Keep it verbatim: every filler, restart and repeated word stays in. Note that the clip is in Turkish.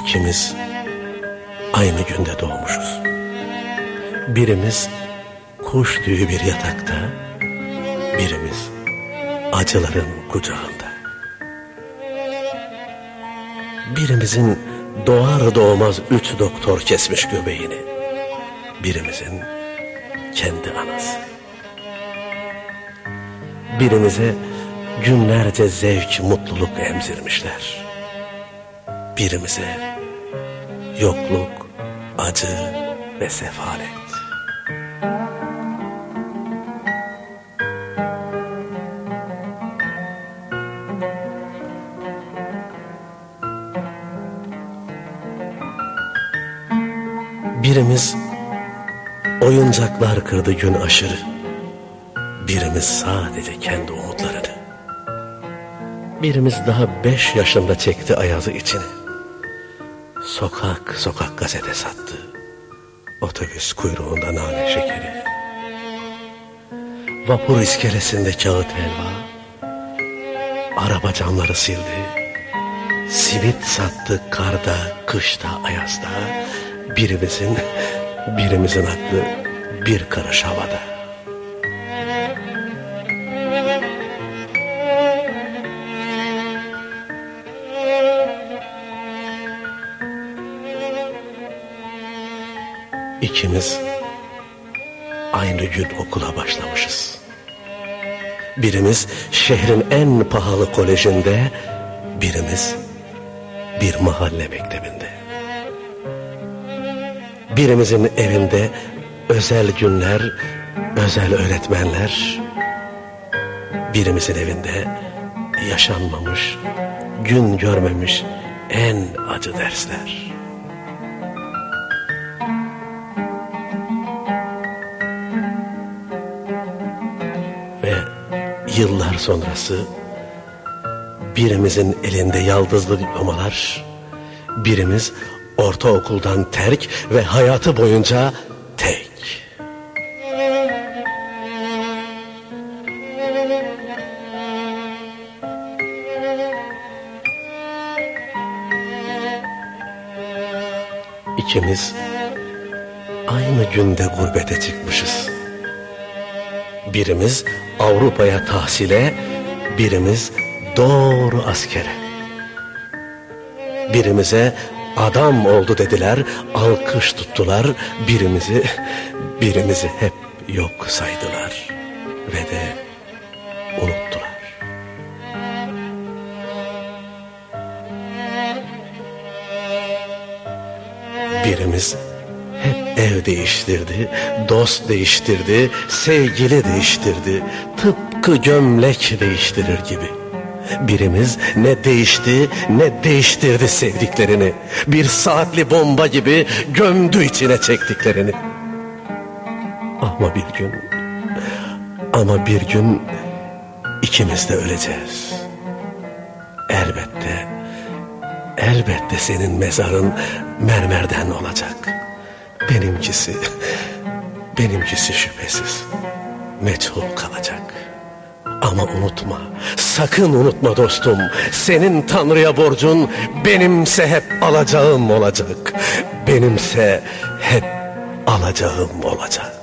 İkimiz aynı günde doğmuşuz. Birimiz kuş tüyü bir yatakta, birimiz acıların kucağında. Birimizin doğar doğmaz üç doktor kesmiş göbeğini, birimizin kendi anası. Birimize günlerce zevk, mutluluk emzirmişler. Birimize yokluk, acı ve sefalet. Birimiz oyuncaklar kırdı gün aşırı, birimiz sadece kendi umutlarını. Birimiz daha beş yaşında çekti ayazı içine. Sokak sokak gazete sattı, otobüs kuyruğunda nane şekeri. Vapur iskelesinde kağıt helva, araba camları sildi. Simit sattı karda, kışta, ayazda. Birimizin, birimizin aklı bir karış havada. İkimiz aynı gün okula başlamışız. Birimiz şehrin en pahalı kolejinde, birimiz bir mahalle mektebinde. Birimizin evinde özel günler, özel öğretmenler, birimizin evinde yaşanmamış, gün görmemiş en acı dersler. Ve yıllar sonrası birimizin elinde yaldızlı diplomalar, birimiz ortaokuldan terk ve hayatı boyunca tek. İkimiz aynı günde gurbete çıkmışız. Birimiz Avrupa'ya tahsile, birimiz doğru askere. Birimize adam oldu dediler, alkış tuttular, birimizi, birimizi hep yok saydılar ve de unuttular. Birimiz hep ev değiştirdi, dost değiştirdi, sevgili değiştirdi, tıpkı gömlek değiştirir gibi. Birimiz ne değişti ne değiştirdi sevdiklerini, bir saatli bomba gibi gömdü içine çektiklerini. Ama bir gün, ama bir gün ikimiz de öleceğiz. Elbette, elbette senin mezarın mermerden olacak. Benimkisi, benimkisi şüphesiz meçhul kalacak. Ama unutma, sakın unutma dostum, senin Tanrı'ya borcun benimse hep alacağım olacak. Benimse hep alacağım olacak.